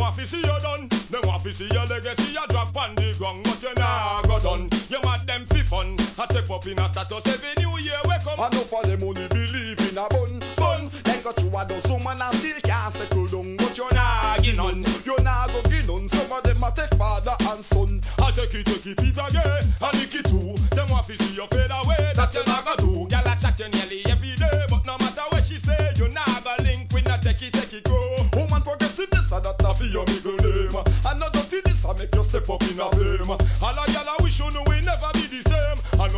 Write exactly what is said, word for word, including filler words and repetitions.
want to see you done. Them want to see your legacy a drop on the ground, but you nah go done. You mad them fi fun. I step up in a status every